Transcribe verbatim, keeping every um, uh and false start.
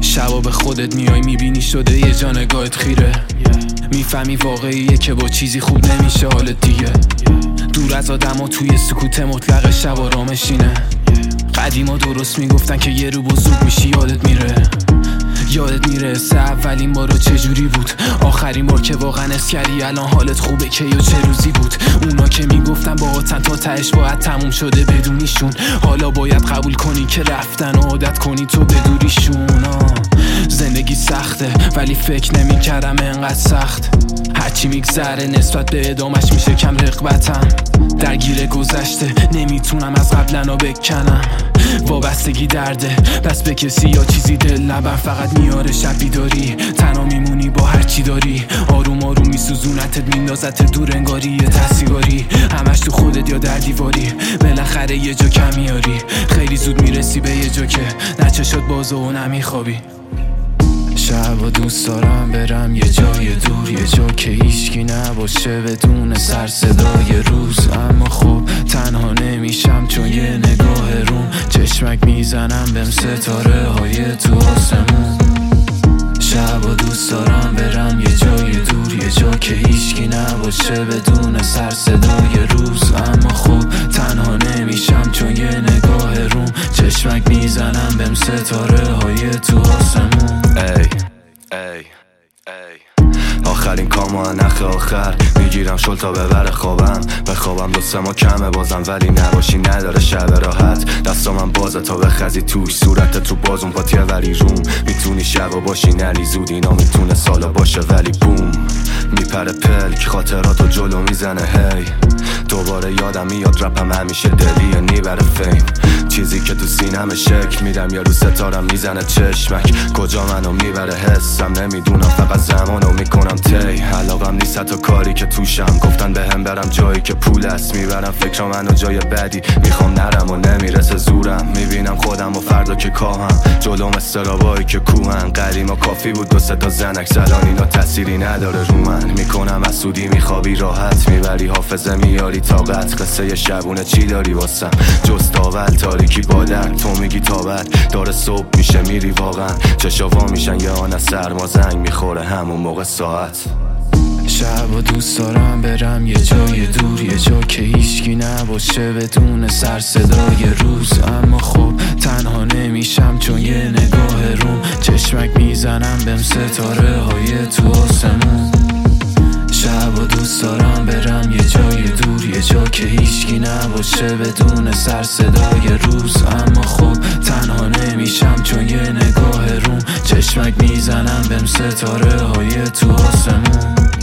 شبا به خودت میای میبینی شده یه جا نگاهت خیره، میفهمی واقعیه که با چیزی خوب نمیشه حالت دیگه. دور از آدم و توی سکوت مطلق شب آرامشینه. قدیما درست میگفتن که یه رو بزرگ میشی یادت میره. یادت میرسه اولین بارا چجوری بود، آخرین بار که واقعا اسکری الان حالت خوبه که یا چه روزی بود. اونا که میگفتن با آتن تا تهش باید تموم شده بدونیشون، حالا باید قبول کنی که رفتن و عادت کنی تو بدوریشون. زندگی سخته ولی فکر نمیکردم انقدر سخت. هرچی میگذره نسبت به ادامش میشه کم رغبتم. درگیر گذشته نمیتونم از قبلنا بکنم. وابستگی درده بس به کسی یا چیزی دل نبر، فقط میاره شب بیداری. تنها میمونی با هرچی داری، آروم آروم میسوزونتت میندازت دور انگاری یه تحصیگاری. همش تو خودت یا در دیواری، بالاخره یه جا کم میاری. خیلی زود میرسی به یه جا که نچه شد بازه و نمیخوابی. شب دوست دارم برم یه جای دور، یه جا که هیچکی نباشه بدون سر صدای روز. اما خب تنها نمیشم چون یه نگاه روم چشمک میزنم بهم ستاره های تو آسمون. شب دوست دارم برم یه جای دور، یه جا که هیچکی نباشه بدون سر صدای روز. اما خب تنها نمیشم چون یه نگاه روم چشمک میزنم بهم ستاره های تو آسمون. ای ای ای آخرین کامو نخ آخر میگیرم شل تا ببره خوابم. بخوابم دو سه ما کمه بازم ولی نباشی نداره شب راحت. دستا من بازه تا بخزی توش، صورت تو بازون پاتیه ولی روم. میتونی شبا باشی نری زود، اینا میتونه سالا باشه ولی بوم. میپره پلک خاطراتو جلو میزنه هی. دوباره یادم میاد رپم همیشه دلیه نیبره فیم. چیزی که تو سینم شک میدم یا رو ستارم میزنه چشمک. کجا منو میبره حسم نمیدونم، فقط زمانو میکنم تی. علاقم نیست حتی کاری که توشم، گفتن به هم برم جایی که پول است. میبرم فکر منو جای بدی، میخوام نرم و نمیرسه زورم. میبینم خودم و فردا که کاهم جلوم استرابایی که کوهن. قدیما کافی بود دو سه تا زنک زدن، اینا تأثیری نداره رو من. میکنم از سودی میخوابی راحت، میبری حافظه میاری طاقت. قصه شبونه چی داری واسم جز تاول تاریکی با درد. تو میگی تا بعد داره صبح میشه میری واقعا. چشاوا میشن یه آن سرما زنگ میخوره همون موقع ساعت. شب و دوست دارم برم یه جای دور، یه جا که هیچکی نباشه بدون سر صدای روز. اما خب تنها نمیشم چون یه نگاه روم چشمک میزنم بهم ستاره های تو آسمون. شب و دوست دارم برم یه جای دور، یه جا که هیچکی نباشه بدون سر صدای روز. اما خب تنها نمیشم چون یه نگاه روم چشمک میزنم بهم ستاره های تو آسمون.